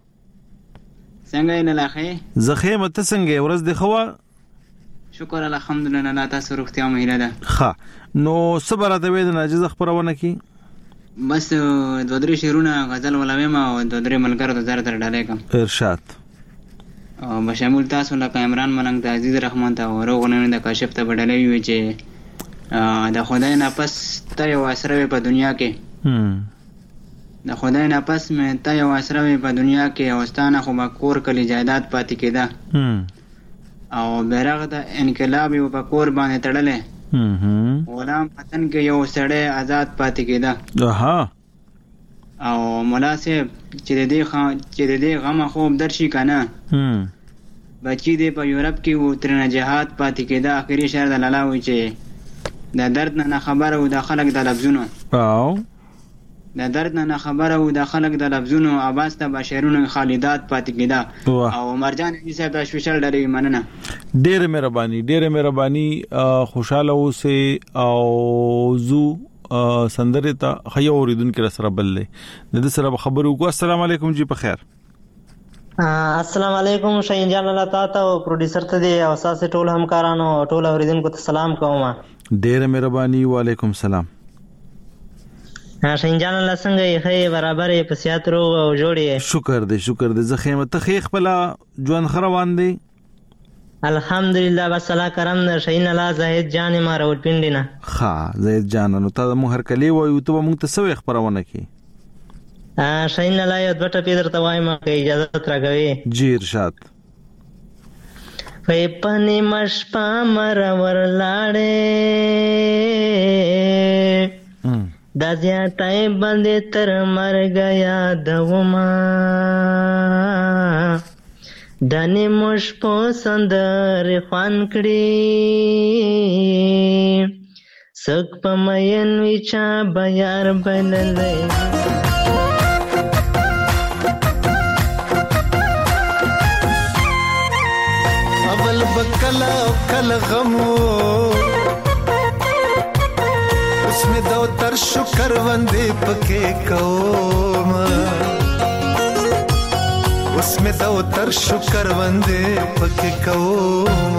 څنګه نه لاخه زخه مت څنګه ورځ دی خو شکر الحمدلله الله تاسو روغتیا مو هیله ده. ښه نو صبر ته وې د ناجز خبرونه کی بس دوه درې شیرونه غزل ولوم او دوه درې ملګرو ته زړه تر ډالې کوم ارشاد او بشامل تاسو لکه عمران ملنګ ته عزیز رحمان ته ورغونه د کاشف ته بدلې وی چې د خدای نه پس ته یو اسره په دنیا کې د خدای نه پس مې ته یو اسره په دنیا کې اوستانه خو ما کور کلی جایداد پاتې کېده او بیرغ د انقلاب یو په کور باندې تړلې غلام وطن کې یو سړی آزاد پاتې کېده. اها او مولا صاحب چې د دې خ چې د دې غم خوب درشي کنه بچی دې په یورپ کې و ترنه جهاد پاتې کېده. اخري شعر د لالا وی چې د درد نه خبر او د خلک د لفظونو او د درد نه خبره او د خلک د لفظونو عباس ته بشیرونو خالدات پاتې کېده. او مرجان صاحب د سپیشل ډېر مننه. ډېر مهرباني ډېر مهرباني. خوشاله اوسه او زو سندره ته خيو اوریدونکو سره بللې د سره خبرو کو. السلام علیکم جی په خیر. السلام علیکم شاین جان الله تعالی او پروډوسر ته دی او اساس ټول همکارانو ټول اوریدونکو ته سلام کوم. ډېر مهرباني. وعلیکم السلام. شاین جان الله څنګه یې خې برابرې په سیاترو او جوړې. شکر دې شکر دې زخیمه ته خې خپل ژوند خروان دی الحمدلله. بس الله کرم د شاین الله زاهد جان ما راول پینډینا. ښه زاهد جان نو ته مو هر کلی وایو ته مونږ ته سوي خبرونه کی شاین الله یو دوټه پیدر ته وایم که اجازه تراګوي. جی ارشاد. په پنی مش پامر ورلاړې دا زیاتای باندې تر مرګ یادوما دنه مش پسندر خوان کړي سک پمین وچا بیار بللې اول بکلا کل غمو اسمه دو تر شکر وندې پکې کوم اسمه دو تر شکر وندې پکې کوم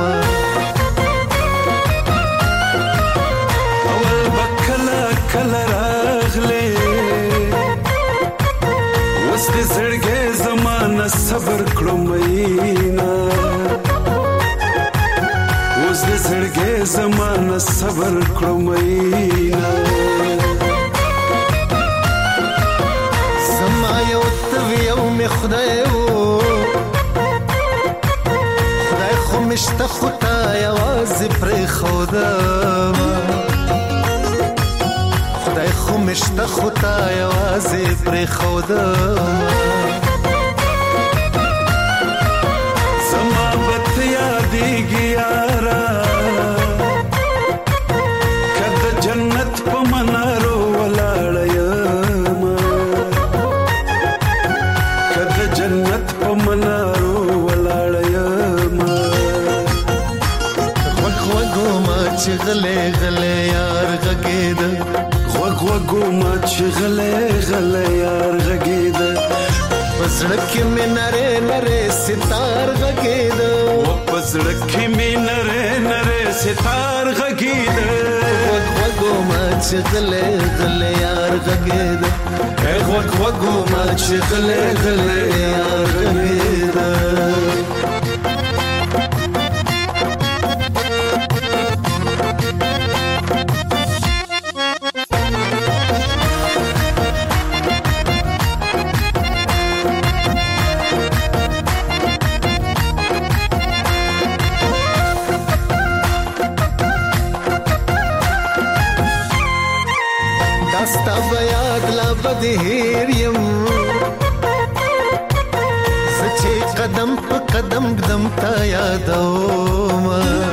اول بکلا کل راغله وس دې زړګې زمانہ صبر کړم مینا وس دې زړګې زمانہ صبر کړم مینا زما یو توی او می خدای وو خدای خو مشته خدای आवाज پر خدا خدای خو مشته خدای आवाज پر خدا چې غلې غلې یار غږید غوږ غوږ ما چې غلې غلې یار غږید پسړک کې مې نره نره ستار غږید و پسړک کې مې نره نره ستار غږید غوږ غوږ ما چې غلې غلې یار غږید غوږ غوږ ما چې غلې غلې یار غږید هیر یم سچې قدم په قدم قدم تا یادوم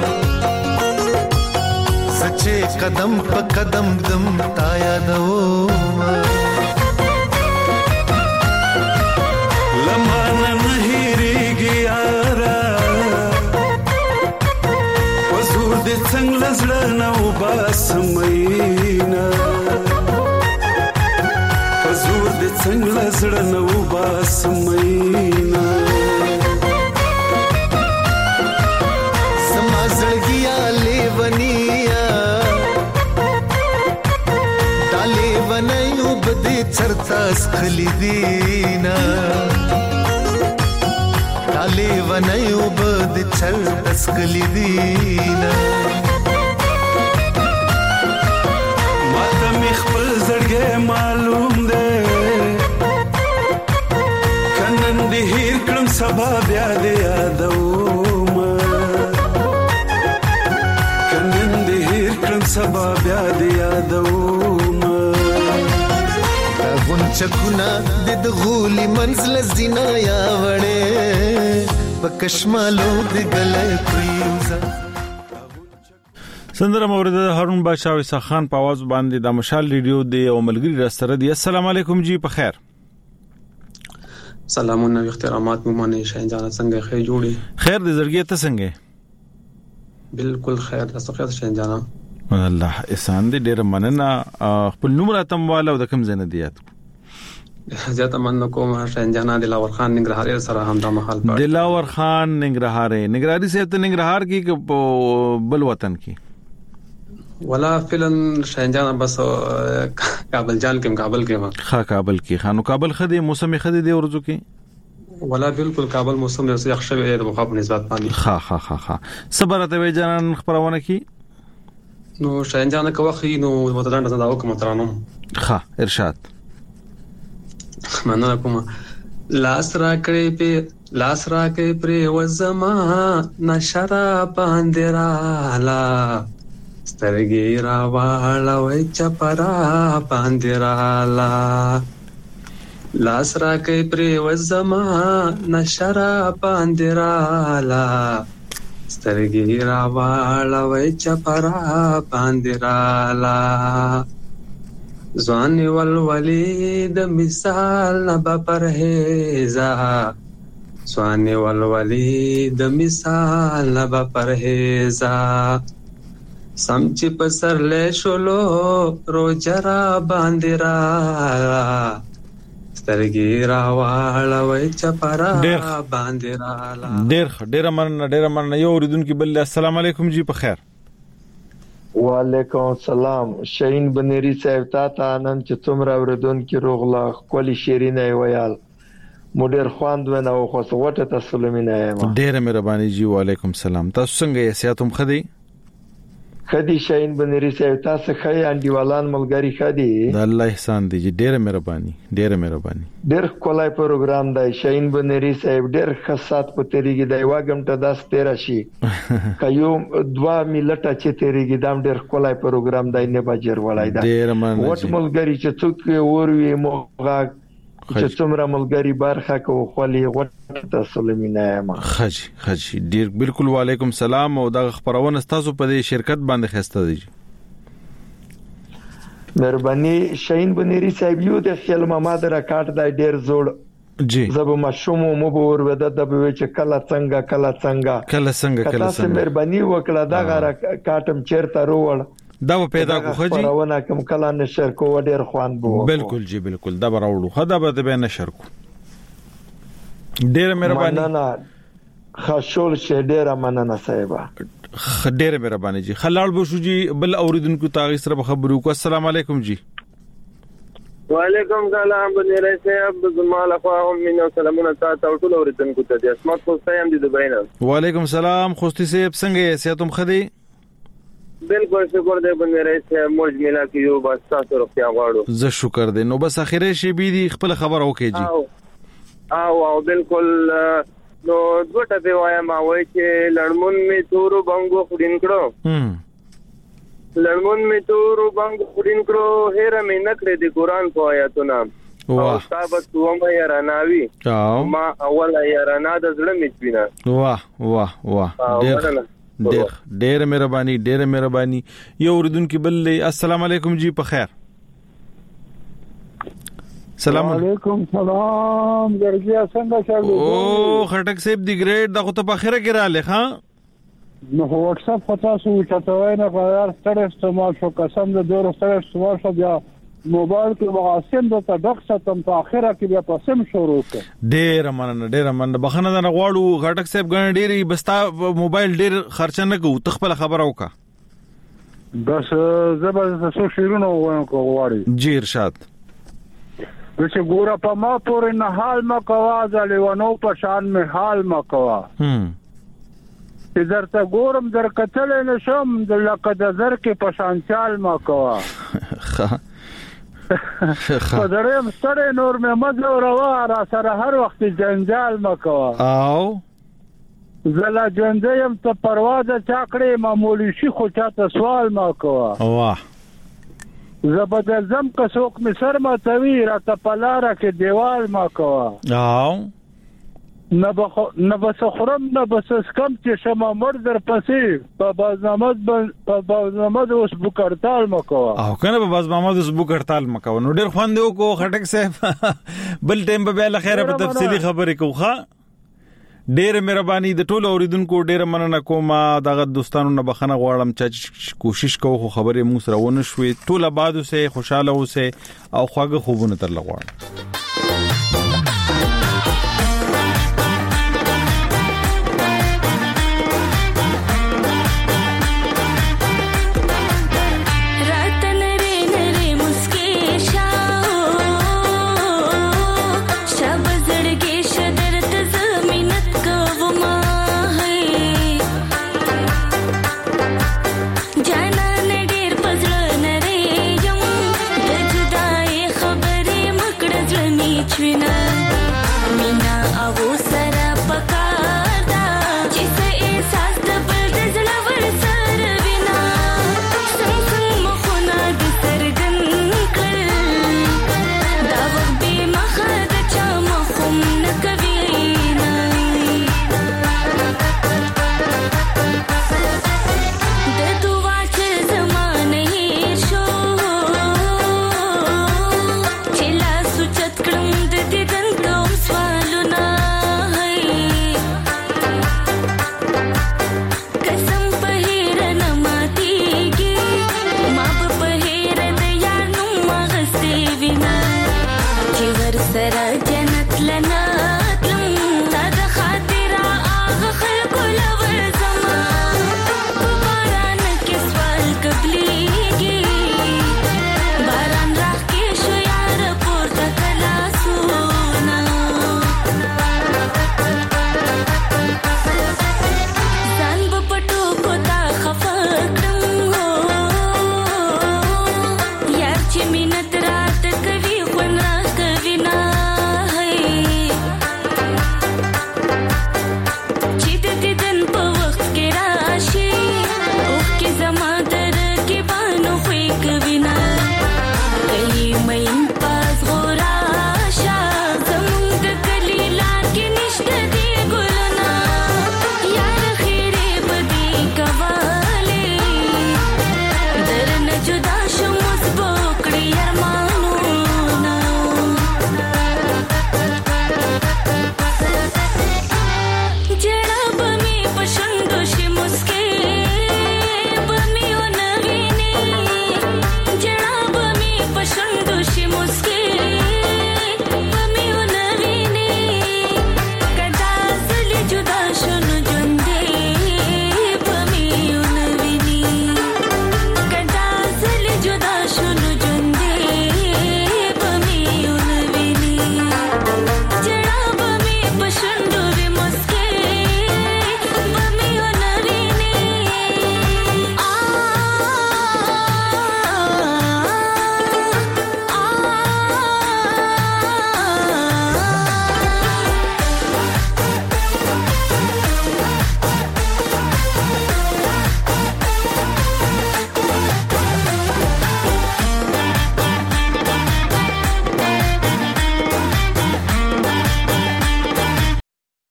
سچې قدم په قدم قدم تا یادوم لمانه نه هېرېږي یاره وزور دې څنګه زړه نه وباسم مینه څنګه زړه نو باسمینا سما زړګیا لیونیا تالی ونایو بدی چرتا سخلی دینا تالی ونایو بدی چرتا سخلی دینا ماته می خپل زړګې معلوم ده هیر کړم سبا بیا دې یادوم کنن دې هیر کړم سبا بیا دې یادوم غونچکونه د غولي منزل زینا یا وړې پکشمالو دې ګلې پریوزا سندره مورد هارون بادشاہ وسا خان په आवाज باندې د مشال ریډیو دی او ملګری راستره دی. السلام علیکم جی په خیر. سلامونه او احترامات مو منه شاین جان څنګه خیر جوړي خیر دې زړګي ته څنګه بالکل خیر تاسو خیر شاین جان الله احسان دې ډېر مننه خپل نوم راتم والا او د کوم ځای نه دیات زیاته مننه کوم شاین جان دلاور خان ننګرهاري سره هم د محل پات دلاور خان ننګرهاري ننګرهاري سره ته ننګرهار کې بل وطن کې ولا فلن شاین جان بس کابل جان کې کابل کې ما خا کابل کې خانو کابل خدي موسم خدي دی ورځو کې ولا بالکل کابل موسم له څخه شوی د مخاطب نسبت باندې خا خا خا خا صبر ته وی جان خبرونه کی نو شاین جان کوي خو نو متدان د داو کوم ترانو خا ارشاد مننه کوم لاس را کړې په لاس را کړې پر وزما نشرا باندې رالا سترګې را واړوي چپرا باندې رالا لاس را کوي پر وزما نشرا باندې رالا سترګې را واړوي چپرا باندې رالا ځوان ولولید مثال نبا پرهیزا ځوان ولولید مثال نبا پرهیزا سم چې پسر لې شولو روجرا باندې را سترګې را واړوي چپرا باندې را ډېر ډېر من ډېر من یو ریدونکو بل السلام علیکم جی په خیر. وعلیکم السلام شاهین بنيري صاحب تا ته نن چې څومره ریدونکو روغلا کولی شیرینه ویال مډر خواند ونه او خو وټه تسلیمینه ما ډېر مهرباني جی. وعلیکم السلام تاسو څنګه یې سیاتم خدي خدي شاهین بنيري صاحب تاسو خی انډیوالان ملګری خدي د الله احسان دی جی ډېر مهرباني ډېر مهرباني ډېر کولای پروګرام دی شاهین بنيري صاحب ډېر خاصات په تیریږي دی واګم ته داس تیرا شي کيو دوا ملټه چې تیریږي دام ډېر کولای پروګرام دی نه بجر ولای دا ډېر مننه وټ ملګری چې څوک وروي موغه چې څومره ملګری برخه کو خولي غوټه تسلیمینه ما خجی خجی ډیر بالکل. وعلیکم السلام او دا خبرونه تاسو په دې شرکت باندې خسته دي مهرباني شاهین بنيري صاحب یو د خیال محمد راکټ دا ډیر زوړ جی زب مشوم مو ور ودا د به چې کله څنګه کله څنګه کله څنګه کله څنګه مهرباني وکړه دا غره کاټم چیرته روړ دا پیدا کوخه جی پرونه کوم کله نشر کو ډیر خوان بو بالکل جی بالکل دا براوړو خدا به به نشر کو ډیر مهرباني مننه خاصول شه ډیر مننه صاحب ډیر مهرباني جی خلال بو شو جی بل اوریدونکو تاغي سره خبرو کو السلام علیکم جی وعلیکم السلام بنیری صاحب زمال اخواهم من سلامونه تاسو ټول اوریدونکو ته د اسمت خوسته هم د دوبای نه وعلیکم السلام خوستي صاحب څنګه یې سیاتم خدي بالکل شکر دې بنیری صاحب موج ملا کیو بس تاسو روغتیا غواړو زه شکر دې نو بس اخیره شی بي دي خپل خبر اوکې جی او او بالکل نو دوټه به وایم ما وای چې لړمون می تورو بنګو خورین کړو هم لړمون می تورو بنګو خورین کړو هر می نکړې د قران په آیاتونه واه تاسو ته ما یاراناوي ما اول یارانا د زړه می چوینه واه واه واه ډېر ډېر ډېر مهرباني ډېر مهرباني یو اوریدونکو بل السلام علیکم جی په خیر سلام علیکم سلام ګرځیا څنګه چالو او خټک صاحب دی ګریډ دا خو ته په اخره کې را لخوا نو واتس اپ پتا سو چتاوي نه غوړ ستړي استعمال شو قسم د دور ستړي استعمال شو بیا موبایل کې وغاسم د تدق ستم په اخره کې بیا پسم شروع کړ ډېر مننه ډېر مننه بخنه نه غواړو خټک صاحب ګڼ ډېری بستا موبایل ډېر خرچ نه کو تخپل خبر اوکا بس زبر سو شیرونو غواړي جی ارشاد چې ګوره په ما پورې نه حال ما کوا ځلېونو په شان می حال ما کوا هم چې درته ګورم در کتل نه شم د لکه د زر کې په شان چال ما کوا په درېم ستړی نور مې مزه روا را سره هر وخت جنجال ما کوا او زلا جنځم ته پرواز چاکړې معمولی شي خو چاته سوال ما کوا واه زبدل زم کڅوک می سر ما توی را ته پلاره کې دیوال ما کوا او نه بخ نه بس خرم نه بس کم چې شمه مر در پسې په بازنامه په بازنامه اوس بوکرتال ما کوا او کنه په بازنامه اوس بوکرتال ما کوا نو ډیر خوان دی کو خټک صاحب بل ټیم به له خیره په تفصیلی خبرې کوخه ډېر مهرباني د ټولو اوریدونکو ډېر مننه کوم دغه دوستانو نه بخنه غواړم چې کوشش کوو خو خبرې مو سره ونه شوي ټول آباد اوسه خوشاله اوسه او خواږه خوبونه تر لغواړم